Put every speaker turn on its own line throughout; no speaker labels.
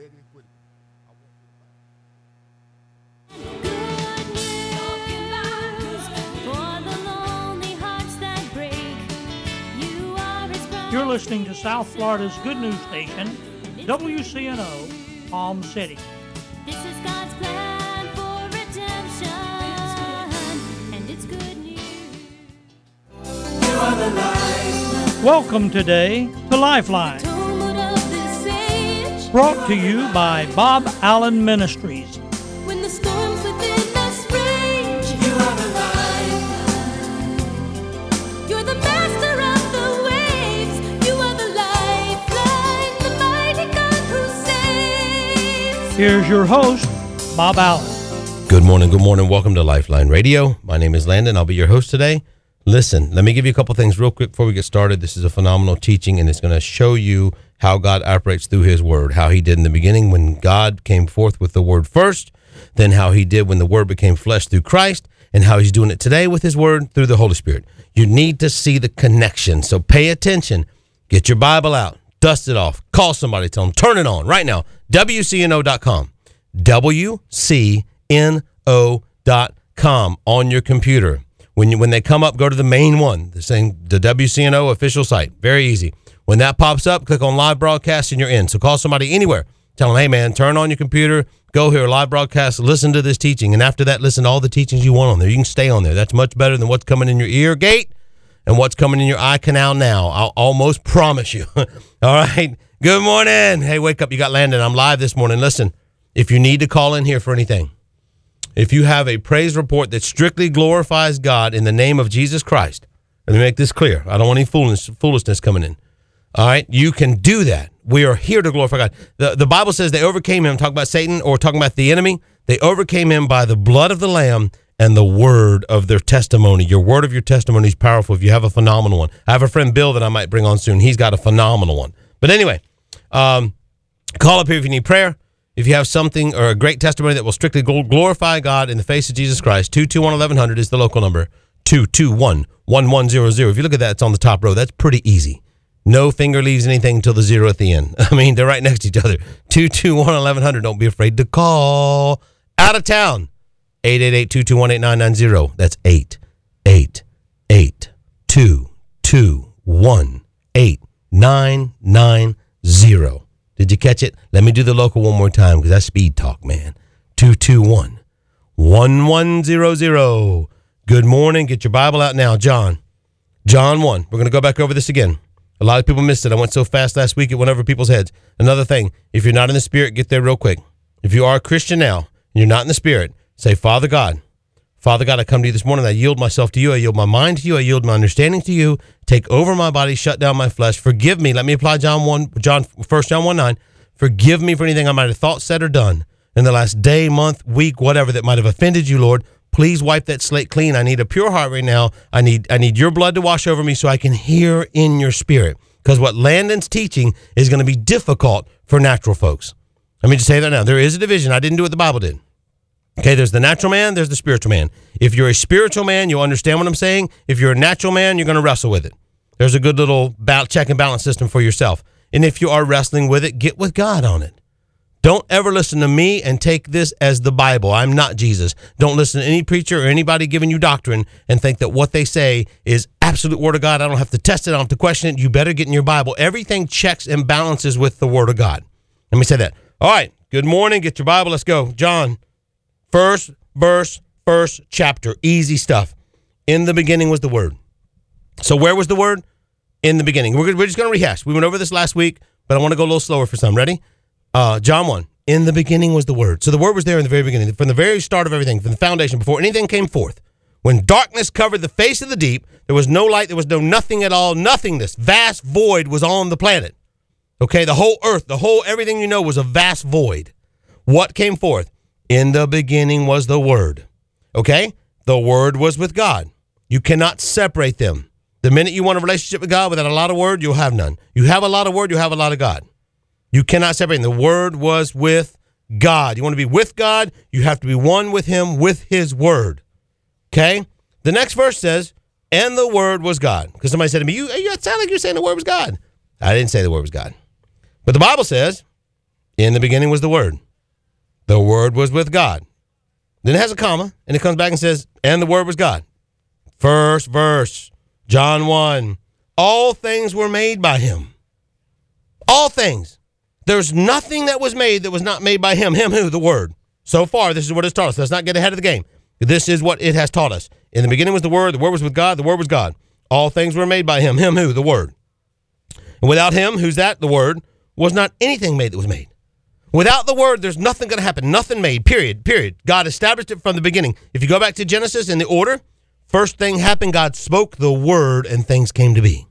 ahead and quit it.
You're listening to South Florida's Good News Station, WCNO, Palm City.
This is God's plan for redemption, and it's good news. You are the light.
Welcome today to Lifeline, brought to you by Bob Allen Ministries.
When the storms within us rage, you are the light. You're the master of the waves. You are the lifeline, the mighty God who saves.
Here's your host, Bob Allen.
Good morning. Welcome to Lifeline Radio. My name is Landon. I'll be your host today. Listen, let me give you a couple things real quick before we get started. This is a phenomenal teaching, and it's going to show you how God operates through his word, how he did in the beginning when God came forth with the word first, then how he did when the word became flesh through Christ, and how he's doing it today with his word through the Holy Spirit. You need to see the connection, so pay attention. Get your Bible out, dust it off, call somebody, tell them, turn it on right now, WCNO.com, WCNO.com on your computer. When they come up, go to the main one, the WCNO official site. Very easy. When that pops up, click on live broadcast and you're in. So call somebody anywhere. Tell them, hey, man, turn on your computer, go here, live broadcast, listen to this teaching. And after that, listen to all the teachings you want on there. You can stay on there. That's much better than what's coming in your ear gate and what's coming in your eye canal now. I'll almost promise you. All right. Good morning. Hey, wake up. You got Landon. I'm live this morning. Listen, if you need to call in here for anything, if you have a praise report that strictly glorifies God in the name of Jesus Christ, let me make this clear. I don't want any foolishness coming in. All right, you can do that. We are here to glorify God. The Bible says they overcame him, talking about Satan or talking about the enemy. They overcame him by the blood of the Lamb and the word of their testimony. Your word of your testimony is powerful if you have a phenomenal one. I have a friend, Bill, that I might bring on soon. He's got a phenomenal one. But anyway, call up here if you need prayer. If you have something or a great testimony that will strictly glorify God in the face of Jesus Christ, 221-1100 is the local number, 221-1100. If you look at that, it's on the top row. That's pretty easy. No finger leaves anything until the zero at the end. I mean, they're right next to each other. 221-1100. Don't be afraid to call. Out of town, 888-221-8990. That's 888-221-8990. Did you catch it? Let me do the local one more time because that's speed talk, man. 221-1100. Good morning. Get your Bible out now, John 1. We're going to go back over this again. A lot of people missed it. I went so fast last week it went over people's heads. Another thing, if you're not in the Spirit, get there real quick. If you are a Christian now and you're not in the Spirit, say, Father God, I come to you this morning. I yield myself to you. I yield my mind to you. I yield my understanding to you. Take over my body. Shut down my flesh. Forgive me. Let me apply 1 John 1:9. Forgive me for anything I might have thought, said, or done in the last day, month, week, whatever that might have offended you, Lord. Please wipe that slate clean. I need a pure heart right now. I need your blood to wash over me so I can hear in your Spirit. Because what Landon's teaching is going to be difficult for natural folks. Let me just say that now. There is a division. I didn't do what the Bible did. Okay, there's the natural man, there's the spiritual man. If you're a spiritual man, you'll understand what I'm saying. If you're a natural man, you're going to wrestle with it. There's a good little check and balance system for yourself. And if you are wrestling with it, get with God on it. Don't ever listen to me and take this as the Bible. I'm not Jesus. Don't listen to any preacher or anybody giving you doctrine and think that what they say is absolute word of God. I don't have to test it. I don't have to question it. You better get in your Bible. Everything checks and balances with the word of God. Let me say that. All right. Good morning. Get your Bible. Let's go. John. First verse, first chapter. Easy stuff. In the beginning was the Word. So where was the Word? In the beginning. We're just going to rehash. We went over this last week, but I want to go a little slower for some. Ready? John 1. In the beginning was the Word. So the Word was there in the very beginning, from the very start of everything, from the foundation, before anything came forth. When darkness covered the face of the deep, there was no light, there was no nothing at all, nothingness. Vast void was on the planet. Okay, the whole earth, everything you know was a vast void. What came forth? In the beginning was the Word. Okay? The Word was with God. You cannot separate them. The minute you want a relationship with God without a lot of Word, you'll have none. You have a lot of Word, you have a lot of God. You cannot separate them. The Word was with God. You want to be with God, you have to be one with Him, with His Word. Okay? The next verse says, and the Word was God. Because somebody said to me, you sound like you're saying the Word was God. I didn't say the Word was God. But the Bible says, In the beginning was the Word. The Word was with God. Then it has a comma, and it comes back and says, and the Word was God. First verse, John 1. All things were made by him. All things. There's nothing that was made that was not made by him. Him who? The Word. So far, this is what it's taught us. Let's not get ahead of the game. This is what it has taught us. In the beginning was the Word was with God, the Word was God. All things were made by him. Him who? The Word. And without him, who's that? The Word, was not anything made that was made. Without the Word, there's nothing going to happen. Nothing made, period. God established it from the beginning. If you go back to Genesis in the order, first thing happened, God spoke the Word and things came to be.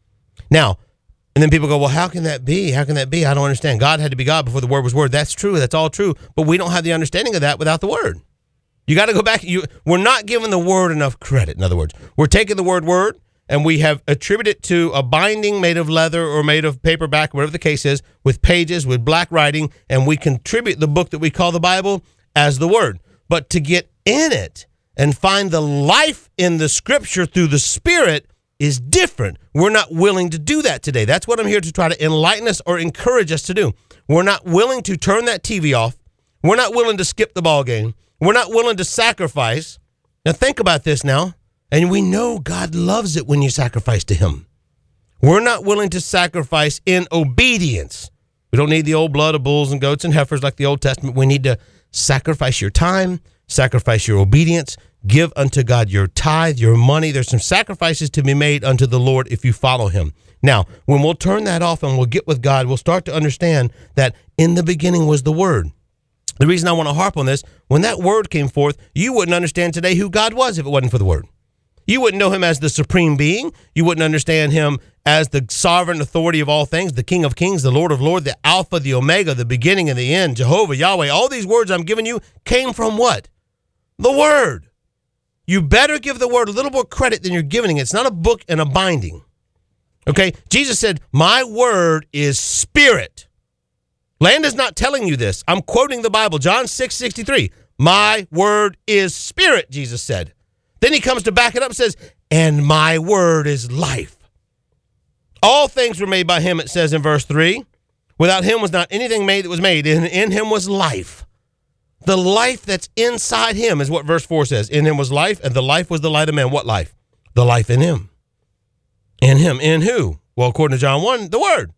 Now, and then people go, well, how can that be? How can that be? I don't understand. God had to be God before the Word was Word. That's true. That's all true. But we don't have the understanding of that without the Word. You got to go back. We're not giving the Word enough credit. In other words, we're taking the word, and we have attributed it to a binding made of leather or made of paperback, whatever the case is, with pages, with black writing, and we contribute the book that we call the Bible as the Word. But to get in it and find the life in the Scripture through the Spirit is different. We're not willing to do that today. That's what I'm here to try to enlighten us or encourage us to do. We're not willing to turn that TV off. We're not willing to skip the ball game. We're not willing to sacrifice. Now think about this now. And we know God loves it when you sacrifice to him. We're not willing to sacrifice in obedience. We don't need the old blood of bulls and goats and heifers like the Old Testament. We need to sacrifice your time, sacrifice your obedience, give unto God your tithe, your money. There's some sacrifices to be made unto the Lord if you follow him. Now, when we'll turn that off and we'll get with God, we'll start to understand that in the beginning was the Word. The reason I want to harp on this, when that Word came forth, you wouldn't understand today who God was if it wasn't for the Word. You wouldn't know him as the supreme being. You wouldn't understand him as the sovereign authority of all things, the King of Kings, the Lord of Lords, the Alpha, the Omega, the beginning and the end, Jehovah, Yahweh. All these words I'm giving you came from what? The Word. You better give the Word a little more credit than you're giving it. It's not a book and a binding. Okay? Jesus said, my Word is spirit. Land is not telling you this. I'm quoting the Bible, John 6:63. My Word is spirit, Jesus said. Then he comes to back it up and says, and my Word is life. All things were made by him, it says in verse 3. Without him was not anything made that was made. In him was life. The life that's inside him is what verse 4 says. In him was life, and the life was the light of men. What life? The life in him. In him. In who? Well, according to John 1, the Word.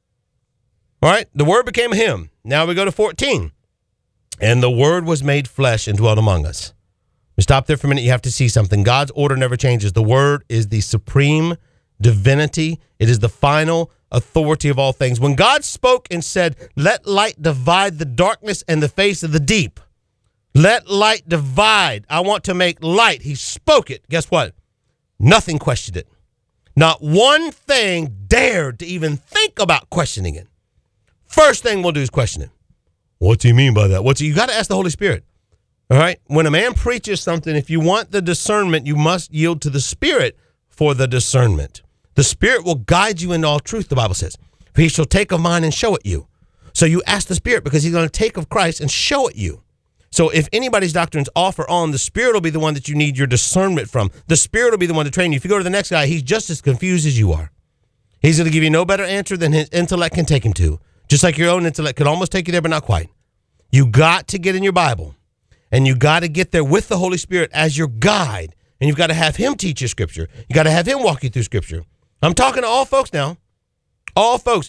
All right, the Word became a him. Now we go to 14. And the Word was made flesh and dwelt among us. We stop there for a minute. You have to see something. God's order never changes. The Word is the supreme divinity. It is the final authority of all things. When God spoke and said, let light divide the darkness and the face of the deep. Let light divide. I want to make light. He spoke it. Guess what? Nothing questioned it. Not one thing dared to even think about questioning it. First thing we'll do is question it. What's he mean by that? You got to ask the Holy Spirit. All right. When a man preaches something, if you want the discernment, you must yield to the Spirit for the discernment. The Spirit will guide you into all truth, the Bible says. For he shall take of mine and show it you. So you ask the Spirit because he's going to take of Christ and show it you. So if anybody's doctrine's off or on, the Spirit will be the one that you need your discernment from. The Spirit will be the one to train you. If you go to the next guy, he's just as confused as you are. He's going to give you no better answer than his intellect can take him to. Just like your own intellect could almost take you there, but not quite. You got to get in your Bible, and you got to get there with the Holy Spirit as your guide, and you've got to have him teach you Scripture. You got to have him walk you through Scripture. I'm talking to all folks now. All folks.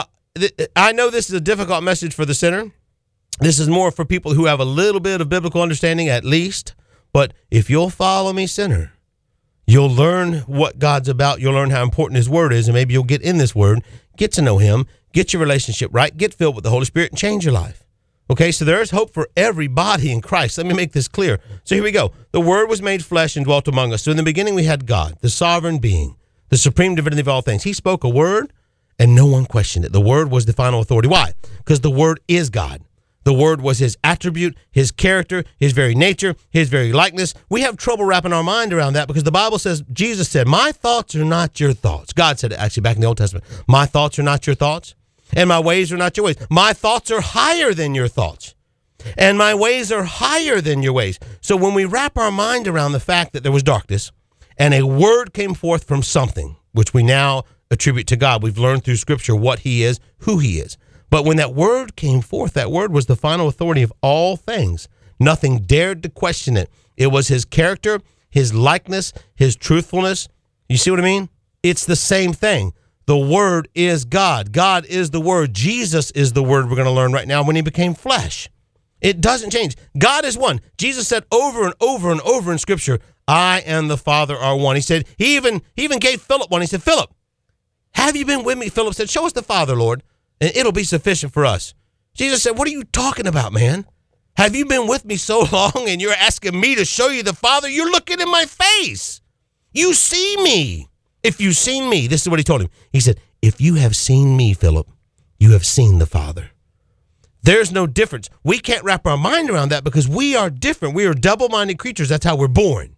I know this is a difficult message for the sinner. This is more for people who have a little bit of biblical understanding at least. But if you'll follow me, sinner, you'll learn what God's about. You'll learn how important his word is, and maybe you'll get in this word, get to know him, get your relationship right, get filled with the Holy Spirit, and change your life. Okay, so there is hope for everybody in Christ. Let me make this clear. So here we go. The Word was made flesh and dwelt among us. So in the beginning we had God, the sovereign being, the supreme divinity of all things. He spoke a word, and no one questioned it. The Word was the final authority. Why? Because the Word is God. The Word was his attribute, his character, his very nature, his very likeness. We have trouble wrapping our mind around that because the Bible says, Jesus said, my thoughts are not your thoughts. God said it actually back in the Old Testament. My thoughts are not your thoughts, and my ways are not your ways. My thoughts are higher than your thoughts, and my ways are higher than your ways. So when we wrap our mind around the fact that there was darkness and a word came forth from something, which we now attribute to God, we've learned through Scripture what he is, who he is. But when that word came forth, that word was the final authority of all things. Nothing dared to question it. It was his character, his likeness, his truthfulness. You see what I mean? It's the same thing. The word is God. God is the word. Jesus is the word we're going to learn right now when he became flesh. It doesn't change. God is one. Jesus said over and over and over in Scripture, I and the Father are one. He said, he even gave Philip one. He said, Philip, have you been with me? Philip said, show us the Father, Lord, and it'll be sufficient for us. Jesus said, what are you talking about, man? Have you been with me so long and you're asking me to show you the Father? You're looking in my face. You see me. If you've seen me, this is what he told him. He said, if you have seen me, Philip, you have seen the Father. There's no difference. We can't wrap our mind around that because we are different. We are double-minded creatures. That's how we're born.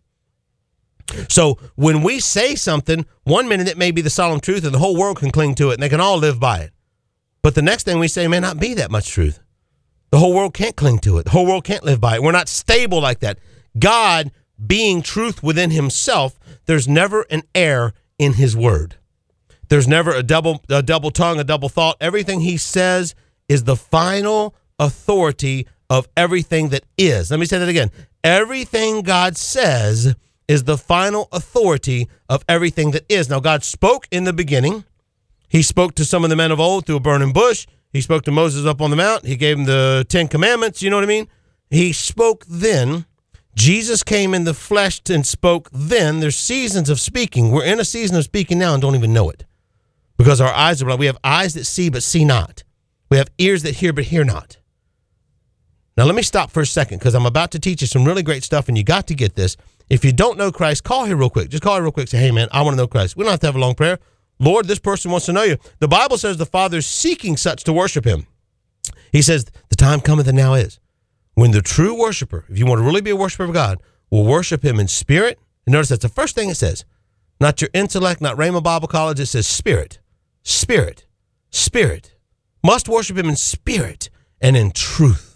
So when we say something, 1 minute it may be the solemn truth and the whole world can cling to it and they can all live by it. But the next thing we say may not be that much truth. The whole world can't cling to it. The whole world can't live by it. We're not stable like that. God being truth within himself, there's never an error in his word. There's never a double tongue, a double thought. Everything he says is the final authority of everything that is. Let me say that again. Everything God says is the final authority of everything that is. Now, God spoke in the beginning. He spoke to some of the men of old through a burning bush. He spoke to Moses up on the mount. He gave him the 10 commandments. You know what I mean? He spoke then. Jesus came in the flesh and spoke then. There's seasons of speaking. We're in a season of speaking now and don't even know it because our eyes are blind. We have eyes that see but see not. We have ears that hear but hear not. Now, let me stop for a second because I'm about to teach you some really great stuff and you got to get this. If you don't know Christ, call here real quick. Just call here real quick. Say, hey, man, I want to know Christ. We don't have to have a long prayer. Lord, this person wants to know you. The Bible says the Father's seeking such to worship him. He says, the time cometh and now is when the true worshiper, if you want to really be a worshiper of God, will worship him in spirit. And notice that's the first thing it says. Not your intellect, not Rhema Bible College. It says spirit, spirit, spirit. Must worship him in spirit and in truth.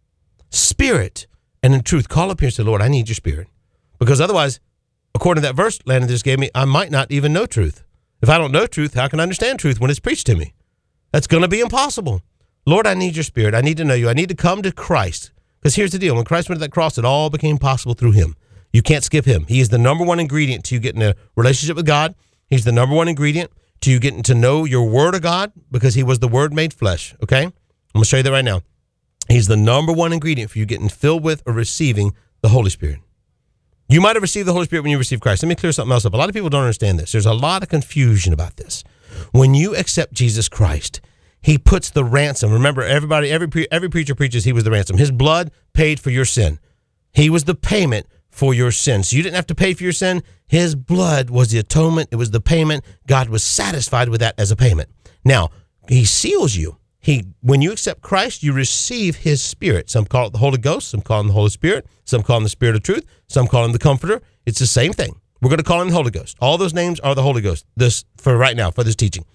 Spirit and in truth. Call up here and say, Lord, I need your spirit. Because otherwise, according to that verse Landon just gave me, I might not even know truth. If I don't know truth, how can I understand truth when it's preached to me? That's going to be impossible. Lord, I need your spirit. I need to know you. I need to come to Christ. Because here's the deal. When Christ went to that cross, it all became possible through him. You can't skip him. He is the number one ingredient to you getting a relationship with God. He's the number one ingredient to you getting to know your word of God because he was the word made flesh. Okay? I'm going to show you that right now. He's the number one ingredient for you getting filled with or receiving the Holy Spirit. You might have received the Holy Spirit when you received Christ. Let me clear something else up. A lot of people don't understand this. There's a lot of confusion about this. When you accept Jesus Christ, he puts the ransom. Remember, every preacher preaches he was the ransom. His blood paid for your sin. He was the payment for your sin. So you didn't have to pay for your sin. His blood was the atonement. It was the payment. God was satisfied with that as a payment. Now, he seals you. When you accept Christ, you receive his spirit. Some call it the Holy Ghost. Some call him the Holy Spirit. Some call him the Spirit of Truth. Some call him the Comforter. It's the same thing. We're going to call him the Holy Ghost. All those names are the Holy Ghost. This for right now, for this teaching.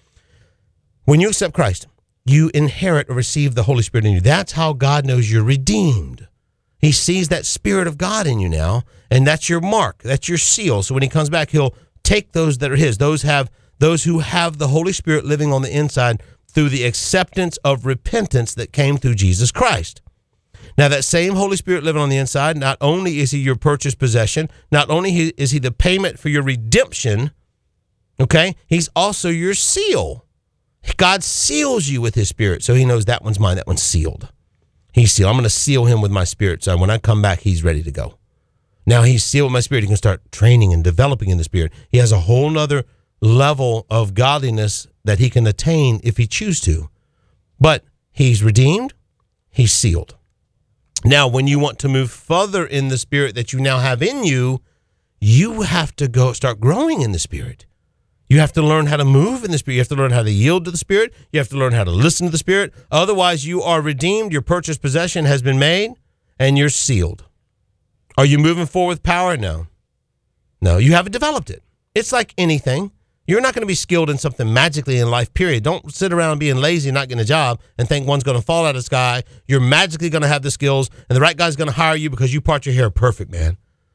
When you accept Christ, you inherit or receive the Holy Spirit in you. That's how God knows you're redeemed. He sees that Spirit of God in you now, and that's your mark. That's your seal. So when he comes back, he'll take those that are his. Those who have the Holy Spirit living on the inside through the acceptance of repentance that came through Jesus Christ. Now, that same Holy Spirit living on the inside, not only is he your purchased possession, not only is he the payment for your redemption, okay, he's also your seal. God seals you with his spirit, so he knows that one's mine, that one's sealed. He's sealed. I'm going to seal him with my spirit, so when I come back, he's ready to go. Now he's sealed with my spirit. He can start training and developing in the spirit. He has a whole nother level of godliness that he can attain if he chooses to. But he's redeemed, he's sealed. Now, when you want to move further in the spirit that you now have in you, you have to go start growing in the spirit. You have to learn how to move in the spirit. You have to learn how to yield to the spirit. You have to learn how to listen to the spirit. Otherwise, you are redeemed. Your purchased possession has been made, and you're sealed. Are you moving forward with power? No. No, you haven't developed it. It's like anything. You're not going to be skilled in something magically in life, period. Don't sit around being lazy and not getting a job and think one's going to fall out of the sky. You're magically going to have the skills, and the right guy's going to hire you because you part your hair perfect, man.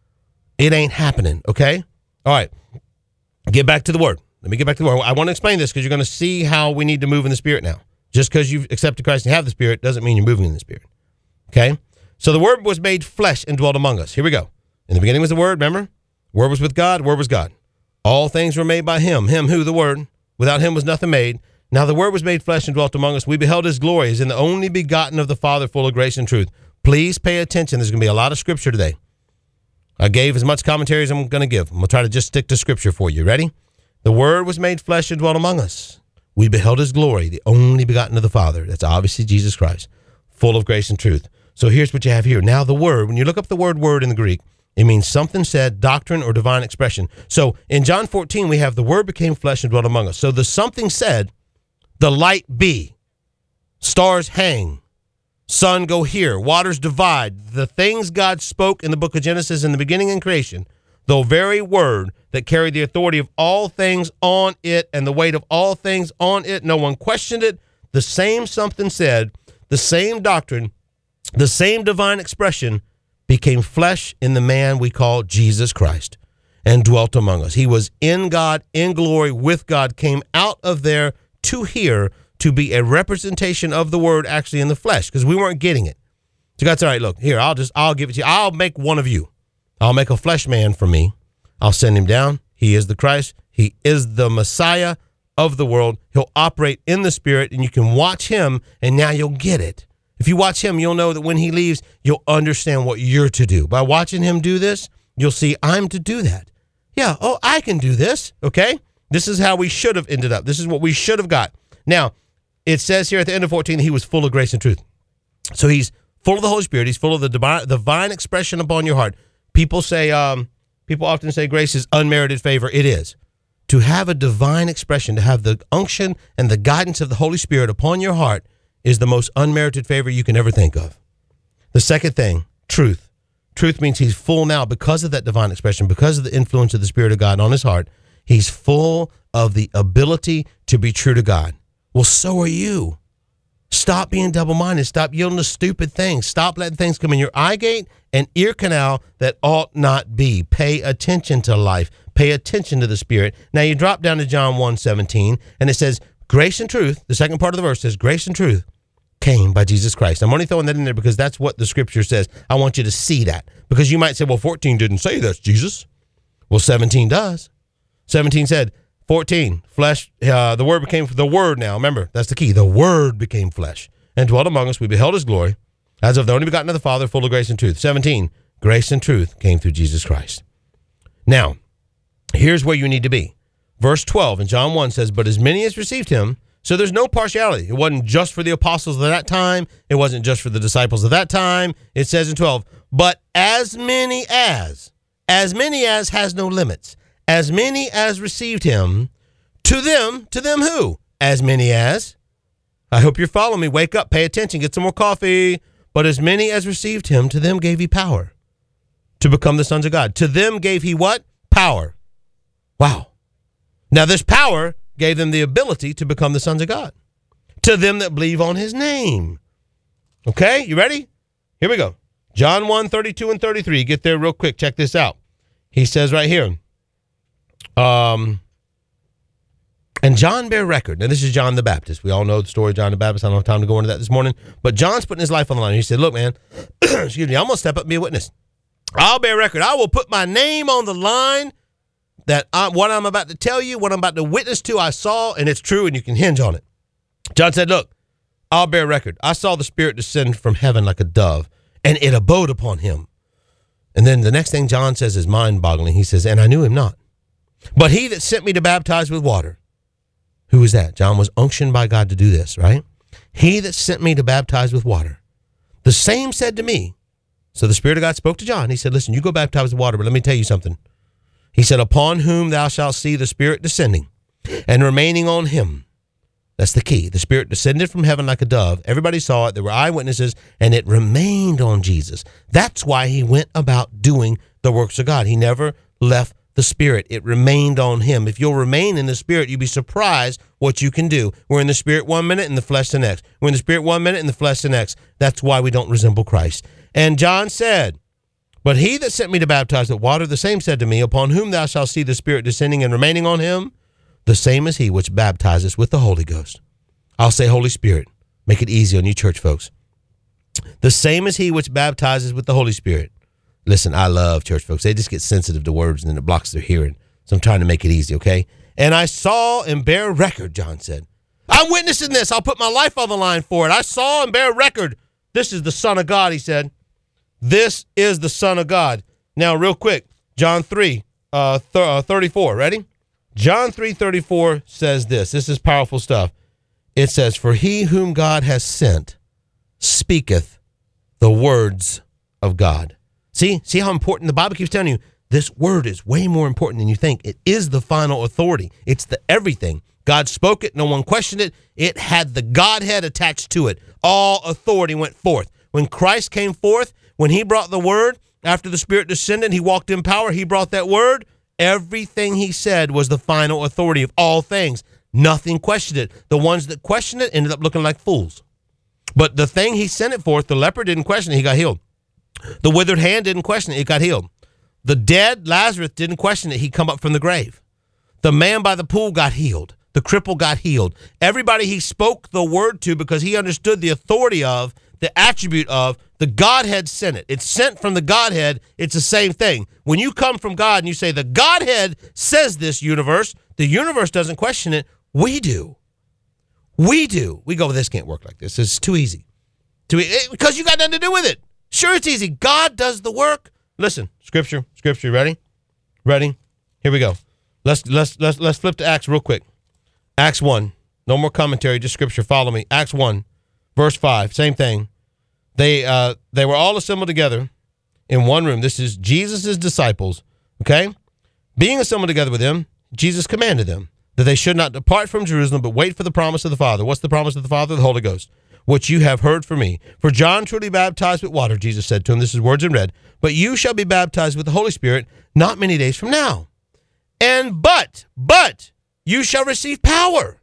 It ain't happening, okay? All right. Get back to the word. Let me get back to the word. I want to explain this because you're going to see how we need to move in the spirit now. Just because you've accepted Christ and have the Spirit doesn't mean you're moving in the Spirit. Okay? So the Word was made flesh and dwelt among us. Here we go. In the beginning was the Word, remember? Word was with God, Word was God. All things were made by him. Him who? The Word. Without him was nothing made. Now the Word was made flesh and dwelt among us. We beheld his glory as in the only begotten of the Father, full of grace and truth. Please pay attention. There's going to be a lot of scripture today. I gave as much commentary as I'm going to give. I'm going to try to just stick to scripture for you. Ready? The Word was made flesh and dwelt among us. We beheld his glory, the only begotten of the Father. That's obviously Jesus Christ, full of grace and truth. So here's what you have here. Now the Word, when you look up the word in the Greek, it means something said, doctrine, or divine expression. So in John 14, we have the Word became flesh and dwelt among us. So the something said, the light be, stars hang, sun go here, waters divide. The things God spoke in the book of Genesis in the beginning in creation, the very word that carried the authority of all things on it and the weight of all things on it. No one questioned it. The same something said, the same doctrine, the same divine expression became flesh in the man we call Jesus Christ and dwelt among us. He was in God, in glory, with God, came out of there to here to be a representation of the Word actually in the flesh because we weren't getting it. So God's all right, look, here, I'll give it to you. I'll make one of you. I'll make a flesh man for me. I'll send him down. He is the Christ. He is the Messiah of the world. He'll operate in the Spirit, and you can watch him, and now you'll get it. If you watch him, you'll know that when he leaves, you'll understand what you're to do. By watching him do this, you'll see I'm to do that. Yeah, oh, I can do this, okay? This is how we should have ended up. This is what we should have got. Now, it says here at the end of 14 that he was full of grace and truth. So he's full of the Holy Spirit. He's full of the divine expression upon your heart. People often say grace is unmerited favor. It is. To have a divine expression, to have the unction and the guidance of the Holy Spirit upon your heart is the most unmerited favor you can ever think of. The second thing, truth. Truth means he's full now because of that divine expression, because of the influence of the Spirit of God on his heart. He's full of the ability to be true to God. Well, so are you. Stop being double-minded. Stop yielding to stupid things. Stop letting things come in your eye gate and ear canal that ought not be. Pay attention to life. Pay attention to the Spirit. Now you drop down to John 1:17, and it says, grace and truth, the second part of the verse says, grace and truth came by Jesus Christ. I'm only throwing that in there because that's what the scripture says. I want you to see that. Because you might say, well, 14 didn't say that's Jesus. Well, 17 does. 17 said, 14, flesh, the Word became, the Word now, remember, that's the key. The Word became flesh and dwelt among us. We beheld his glory as of the only begotten of the Father, full of grace and truth. 17, grace and truth came through Jesus Christ. Now, here's where you need to be. Verse 12 in John 1 says, but as many as received him, so there's no partiality. It wasn't just for the apostles of that time. It wasn't just for the disciples of that time. It says in 12, but as many as has no limits. As many as received him, to them who? As many as. I hope you're following me. Wake up, pay attention, get some more coffee. But as many as received him, to them gave he power to become the sons of God. To them gave he what? Power. Wow. Now this power gave them the ability to become the sons of God. To them that believe on his name. Okay, you ready? Here we go. John 1:32 and 33. Get there real quick. Check this out. He says right here, and John bare record. Now, this is John the Baptist. We all know the story of John the Baptist. I don't have time to go into that this morning. But John's putting his life on the line. He said, look, man, excuse me, I'm going to step up and be a witness. I'll bear record. I will put my name on the line that what I'm about to tell you, what I'm about to witness to, I saw, and it's true, and you can hinge on it. John said, look, I'll bear record. I saw the Spirit descend from heaven like a dove, and it abode upon him. And then the next thing John says is mind-boggling. He says, and I knew him not. But he that sent me to baptize with water. Who was that? John was unctioned by God to do this, right? He that sent me to baptize with water. The same said to me. So the Spirit of God spoke to John. He said, listen, you go baptize with water, but let me tell you something. He said, upon whom thou shalt see the Spirit descending and remaining on him. That's the key. The Spirit descended from heaven like a dove. Everybody saw it. There were eyewitnesses, and it remained on Jesus. That's why he went about doing the works of God. He never left the Spirit. It remained on him. If you'll remain in the Spirit, you'll be surprised what you can do. We're in the Spirit 1 minute and the flesh the next. We're in the Spirit 1 minute and the flesh the next. That's why we don't resemble Christ. And John said, but he that sent me to baptize with water, the same said to me, upon whom thou shalt see the Spirit descending and remaining on him, the same is he which baptizes with the Holy Ghost. I'll say Holy Spirit. Make it easy on you church folks. The same as he which baptizes with the Holy Spirit. Listen, I love church folks. They just get sensitive to words and then it blocks their hearing. So I'm trying to make it easy, okay? And I saw and bear record, John said. I'm witnessing this. I'll put my life on the line for it. I saw and bear record. This is the Son of God, he said. This is the Son of God. Now, real quick, John 3:34. Ready? John 3:34 says this. This is powerful stuff. It says, for he whom God has sent speaketh the words of God. See how important the Bible keeps telling you this word is way more important than you think. It is the final authority. It's the everything. God spoke it. No one questioned it. It had the Godhead attached to it. All authority went forth. When Christ came forth, when he brought the word, after the Spirit descended, he walked in power. He brought that word. Everything he said was the final authority of all things. Nothing questioned it. The ones that questioned it ended up looking like fools. But the thing he sent it forth, the leper didn't question it. He got healed. The withered hand didn't question it. It got healed. The dead, Lazarus, didn't question it. He come up from the grave. The man by the pool got healed. The cripple got healed. Everybody he spoke the word to because he understood the authority of, the attribute of, the Godhead sent it. It's sent from the Godhead. It's the same thing. When you come from God and you say, the Godhead says this universe, the universe doesn't question it. We do. We do. We go, this can't work like this. It's too easy. Because you got nothing to do with it. Sure, it's easy. God does the work. Listen, scripture, ready? Ready? Here we go. Let's flip to Acts real quick. Acts 1. No more commentary, just scripture. Follow me. Acts 1, verse 5. Same thing. They were all assembled together in one room. This is Jesus' disciples, okay? Being assembled together with them, Jesus commanded them that they should not depart from Jerusalem, but wait for the promise of the Father. What's the promise of the Father? The Holy Ghost, which you have heard from me. For John truly baptized with water, Jesus said to him. This is words in red. But you shall be baptized with the Holy Spirit not many days from now. And but you shall receive power.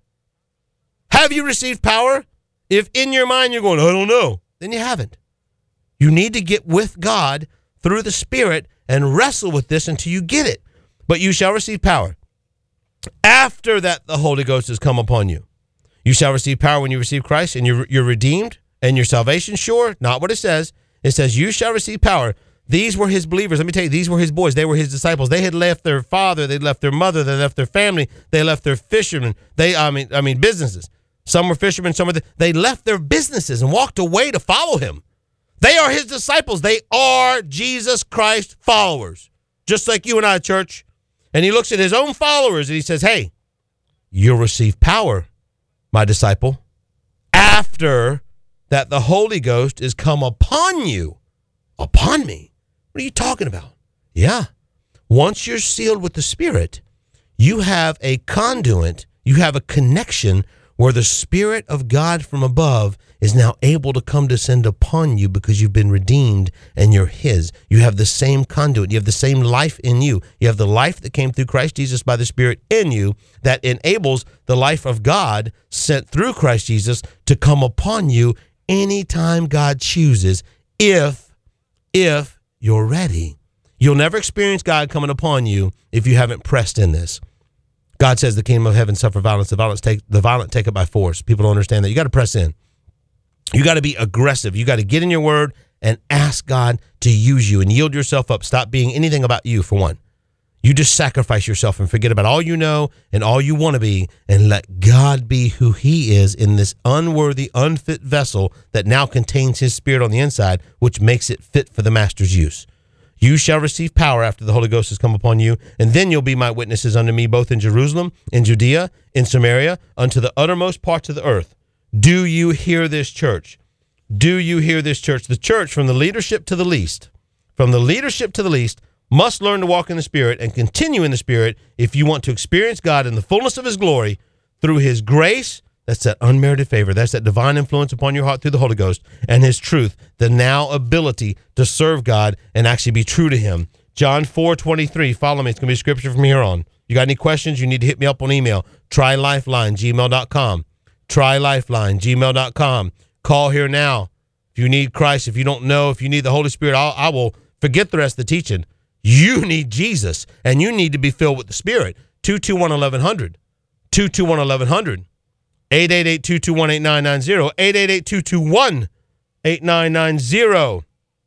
Have you received power? If in your mind you're going, I don't know, then you haven't. You need to get with God through the Spirit and wrestle with this until you get it. But you shall receive power. After that, the Holy Ghost has come upon you. You shall receive power when you receive Christ and you're redeemed and your salvation sure. Not what it says. It says you shall receive power. These were his believers. Let me tell you, these were his boys. They were his disciples. They had left their father. They left their mother. They left their family. They left their fishermen. Businesses. Some were fishermen. They left their businesses and walked away to follow him. They are his disciples. They are Jesus Christ followers. Just like you and I, church. And he looks at his own followers and he says, hey, you'll receive power, my disciple, after that the Holy Ghost is come upon you. Upon me? What are you talking about? Yeah. Once you're sealed with the Spirit, you have a conduit, you have a connection where the Spirit of God from above is now able to come descend upon you because you've been redeemed and you're his. You have the same conduit. You have the same life in you. You have the life that came through Christ Jesus by the Spirit in you that enables the life of God sent through Christ Jesus to come upon you anytime God chooses, if you're ready. You'll never experience God coming upon you if you haven't pressed in this. God says the kingdom of heaven suffer violence. The violent take it by force. People don't understand that. You got to press in. You got to be aggressive. You got to get in your word and ask God to use you and yield yourself up. Stop being anything about you, for one. You just sacrifice yourself and forget about all you know and all you want to be and let God be who he is in this unworthy, unfit vessel that now contains his Spirit on the inside, which makes it fit for the master's use. You shall receive power after the Holy Ghost has come upon you, and then you'll be my witnesses unto me both in Jerusalem, in Judea, in Samaria, unto the uttermost parts of the earth. Do you hear this, church? Do you hear this, church? The church, from the leadership to the least, must learn to walk in the Spirit and continue in the Spirit if you want to experience God in the fullness of his glory through his grace. That's that unmerited favor. That's that divine influence upon your heart through the Holy Ghost, and his truth, the now ability to serve God and actually be true to him. John 4:23. Follow me. It's going to be scripture from here on. You got any questions? You need to hit me up on email. TryLifeline@gmail.com. TryLifeline@gmail.com. Call here now. If you need Christ, if you don't know, if you need the Holy Spirit, I will forget the rest of the teaching. You need Jesus, and you need to be filled with the Spirit. 221-1100. 221-1100. 888-221-8990. 888-221-8990.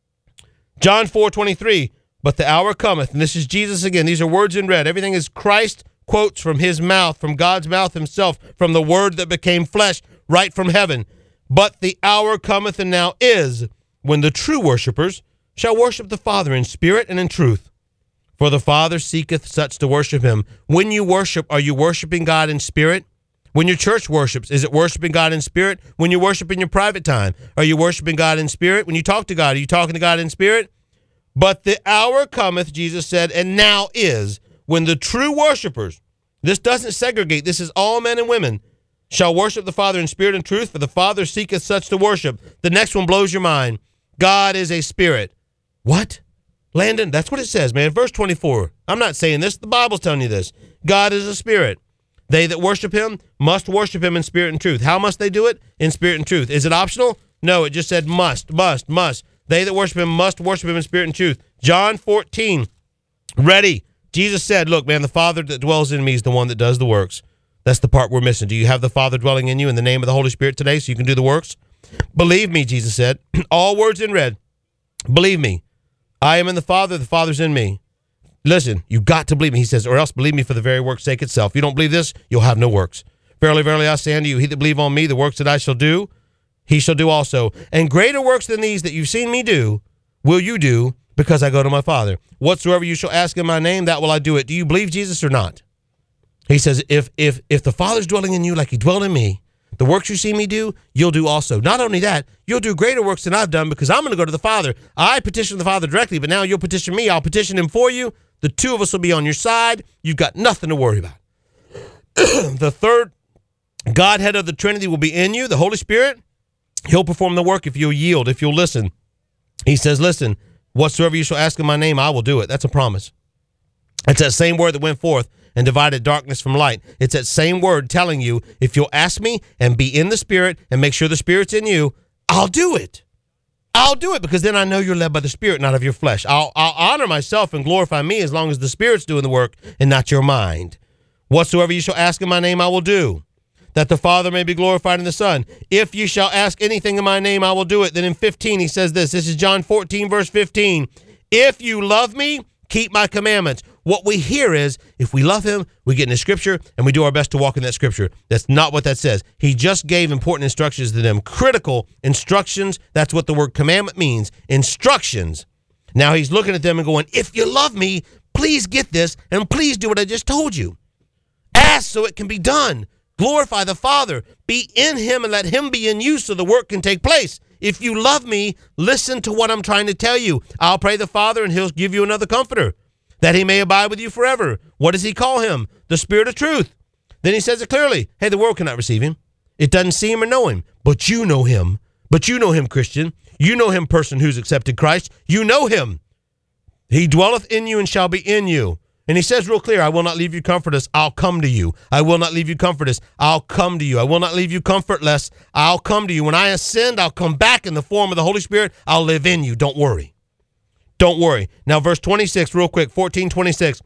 John 4:23. But the hour cometh, and this is Jesus again. These are words in red. Everything is Christ quotes from his mouth, from God's mouth himself, from the word that became flesh, right from heaven. But the hour cometh, and now is, when the true worshipers shall worship the Father in spirit and in truth. For the Father seeketh such to worship him. When you worship, are you worshiping God in spirit? When your church worships, is it worshiping God in spirit? When you worship in your private time, are you worshiping God in spirit? When you talk to God, are you talking to God in spirit? But the hour cometh, Jesus said, and now is, when the true worshipers, this doesn't segregate, this is all men and women, shall worship the Father in spirit and truth, for the Father seeketh such to worship. The next one blows your mind. God is a spirit. What? Landon, that's what it says, man. Verse 24. I'm not saying this. The Bible's telling you this. God is a spirit. They that worship him must worship him in spirit and truth. How must they do it? In spirit and truth. Is it optional? No, it just said must. They that worship him must worship him in spirit and truth. John 14. Ready. Jesus said, look, man, the Father that dwells in me is the one that does the works. That's the part we're missing. Do you have the Father dwelling in you in the name of the Holy Spirit today so you can do the works? Believe me, Jesus said. All words in red. Believe me. I am in the Father's in me. Listen, you've got to believe me. He says, or else believe me for the very work's sake itself. If you don't believe this, you'll have no works. Verily, verily, I say unto you, he that believe on me, the works that I shall do, he shall do also. And greater works than these that you've seen me do, will you do, because I go to my Father. Whatsoever you shall ask in my name, that will I do it. Do you believe Jesus or not? He says, if the Father's dwelling in you like he dwelled in me, the works you see me do, you'll do also. Not only that, you'll do greater works than I've done, because I'm going to go to the Father. I petitioned the Father directly, but now you'll petition me. I'll petition him for you. The two of us will be on your side. You've got nothing to worry about. The third Godhead of the Trinity will be in you, the Holy Spirit. He'll perform the work if you'll yield, if you'll listen. He says, listen, whatsoever you shall ask in my name, I will do it. That's a promise. It's that same word that went forth and divided darkness from light. It's that same word telling you, if you'll ask me and be in the Spirit and make sure the Spirit's in you, I'll do it. I'll do it, because then I know you're led by the Spirit, not of your flesh. I'll honor myself and glorify me as long as the Spirit's doing the work and not your mind. Whatsoever you shall ask in my name, I will do, that the Father may be glorified in the Son. If you shall ask anything in my name, I will do it. Then in 15, he says this. This is John 14, verse 15. If you love me, keep my commandments. What we hear is, if we love him, we get in the scripture and we do our best to walk in that scripture. That's not what that says. He just gave important instructions to them. Critical instructions. That's what the word commandment means. Instructions. Now he's looking at them and going, if you love me, please get this and please do what I just told you. Ask so it can be done. Glorify the Father. Be in him and let him be in you so the work can take place. If you love me, listen to what I'm trying to tell you. I'll pray the Father and he'll give you another comforter, that he may abide with you forever. What does he call him? The Spirit of truth. Then he says it clearly. Hey, the world cannot receive him. It doesn't see him or know him. But you know him. But you know him, Christian. You know him, person who's accepted Christ. You know him. He dwelleth in you and shall be in you. And he says real clear, I will not leave you comfortless. I'll come to you. I will not leave you comfortless. I'll come to you. I will not leave you comfortless. I'll come to you. When I ascend, I'll come back in the form of the Holy Spirit. I'll live in you. Don't worry. Don't worry. Now, verse 26, real quick, 14:26.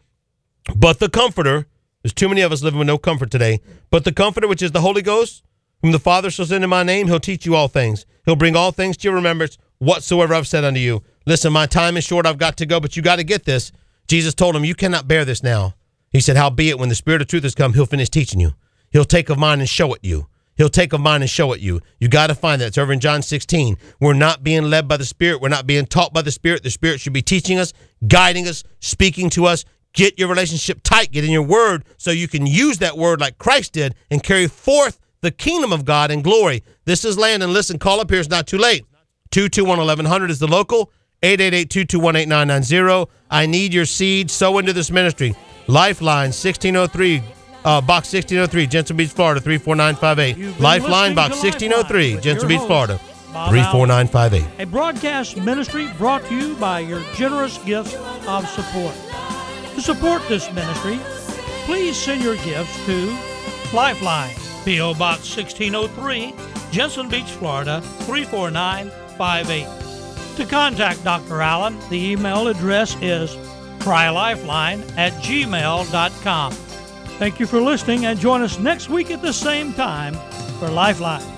But the Comforter, there's too many of us living with no comfort today, but the Comforter, which is the Holy Ghost, whom the Father shall send in my name, he'll teach you all things. He'll bring all things to your remembrance, whatsoever I've said unto you. Listen, my time is short. I've got to go, but you got to get this. Jesus told him, you cannot bear this now. He said, howbeit, when the Spirit of truth has come, he'll finish teaching you. He'll take of mine and show it you. He'll take of mine and show it you. You got to find that. It's over in John 16. We're not being led by the Spirit. We're not being taught by the Spirit. The Spirit should be teaching us, guiding us, speaking to us. Get your relationship tight. Get in your word so you can use that word like Christ did and carry forth the kingdom of God in glory. This is Landon. Listen, call up here. It's not too late. 221-1100 is the local. 888-221-8990. I need your seed. Sow into this ministry. Lifeline 1603, box 1603, Jensen Beach, Florida 34958. Lifeline box 1603, Jensen Beach, Florida 34958.
A broadcast ministry brought to you by your generous gifts of support. To support this ministry, please send your gifts to Lifeline, P.O. Box 1603, Jensen Beach, Florida 34958. To contact Dr. Allen, the email address is trylifeline@gmail.com. Thank you for listening, and join us next week at the same time for Lifeline.